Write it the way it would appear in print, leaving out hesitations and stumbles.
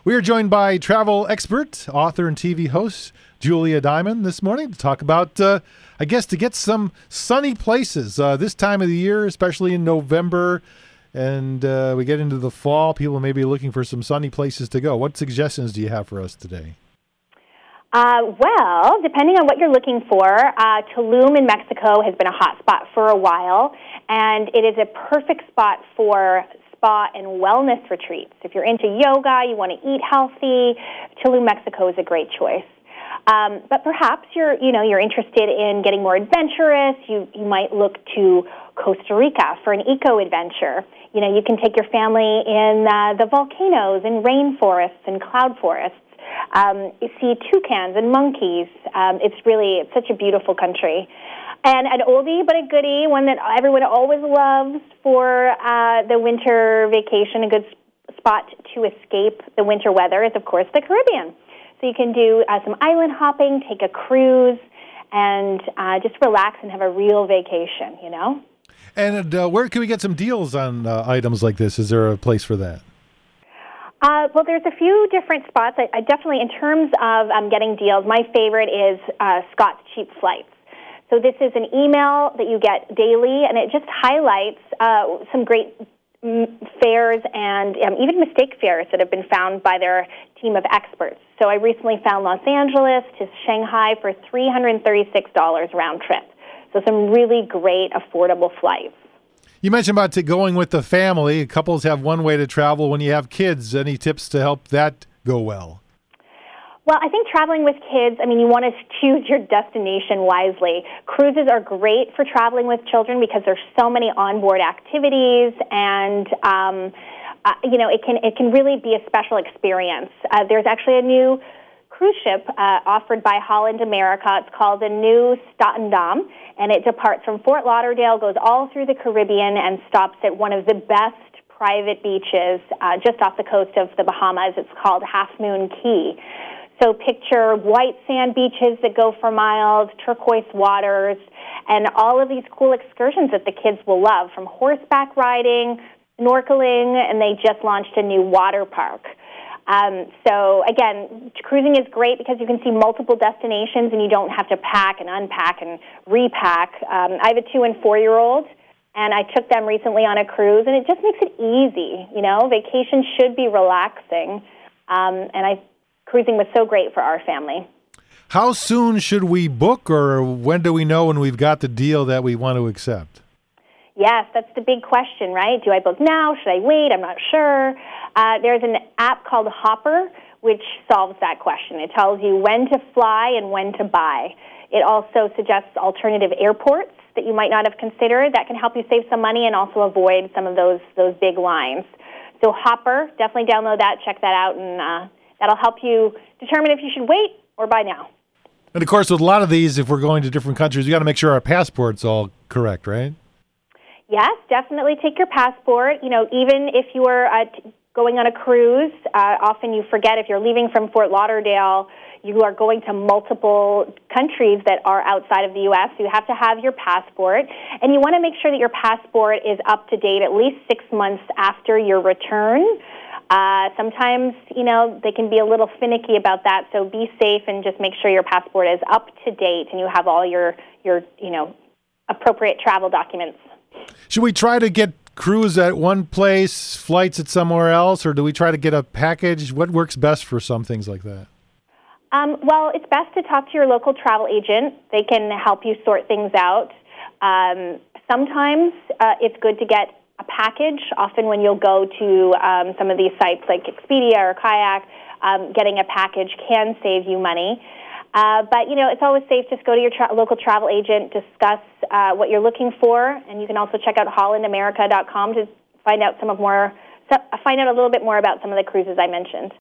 We are joined by travel expert, author, and TV host Julia Diamond this morning to talk about, to get some sunny places this time of the year, especially in November. And we get into the fall, people may be looking for some sunny places to go. What suggestions do you have for us today? Well, depending on what you're looking for, Tulum in Mexico has been a hot spot for a while, and it is a perfect spot for spa and wellness retreats. If you're into yoga, you want to eat healthy, Tulum, Mexico is a great choice. But perhaps you're interested in getting more adventurous. You might look to Costa Rica for an eco-adventure. You can take your family in the volcanoes and rainforests and cloud forests. You see toucans and monkeys. It's such a beautiful country. And an oldie but a goodie, one that everyone always loves for the winter vacation, a good spot to escape the winter weather is, of course, the Caribbean. So you can do some island hopping, take a cruise, and just relax and have a real vacation, And where can we get some deals on items like this? Is there a place for that? Well, there's a few different spots. I definitely, in terms of getting deals, my favorite is Scott's Cheap Flights. So this is an email that you get daily, and it just highlights some great fares and even mistake fares that have been found by their team of experts. So I recently found Los Angeles to Shanghai for $336 round trip. So some really great, affordable flights. You mentioned about going with the family. Couples have one way to travel. When you have kids, any tips to help that go well? Well, I think traveling with kids, you want to choose your destination wisely. Cruises are great for traveling with children because there's so many onboard activities, and it can really be a special experience. There's actually a new cruise ship offered by Holland America. It's called the Nieuw Statendam, and it departs from Fort Lauderdale, goes all through the Caribbean, and stops at one of the best private beaches just off the coast of the Bahamas. It's called Half Moon Cay. So picture white sand beaches that go for miles, turquoise waters, and all of these cool excursions that the kids will love, from horseback riding, snorkeling, and they just launched a new water park. So again, cruising is great because you can see multiple destinations and you don't have to pack and unpack and repack. I have a 2- and 4-year-old, and I took them recently on a cruise, and it just makes it easy. Vacation should be relaxing, cruising was so great for our family. How soon should we book, or when do we know when we've got the deal that we want to accept? Yes, that's the big question, right? Do I book now? Should I wait? I'm not sure. There's an app called Hopper, which solves that question. It tells you when to fly and when to buy. It also suggests alternative airports that you might not have considered. That can help you save some money and also avoid some of those big lines. So Hopper, definitely download that, check that out, and that'll help you determine if you should wait or buy now. And of course, with a lot of these, if we're going to different countries, we got to make sure our passport's all correct, right? Yes, definitely take your passport. Even if you are going on a cruise, often you forget if you're leaving from Fort Lauderdale, you are going to multiple countries that are outside of the U.S., so you have to have your passport. And you want to make sure that your passport is up to date at least 6 months after your return. Sometimes, they can be a little finicky about that, so be safe and just make sure your passport is up to date and you have all your appropriate travel documents. Should we try to get cruise at one place, flights at somewhere else, or do we try to get a package? What works best for some things like that? Well, it's best to talk to your local travel agent. They can help you sort things out. Sometimes it's good to get a package. Often when you'll go to some of these sites like Expedia or Kayak, getting a package can save you money. But, it's always safe to go to your local travel agent, discuss what you're looking for, and you can also check out hollandamerica.com to find out a little bit more about some of the cruises I mentioned.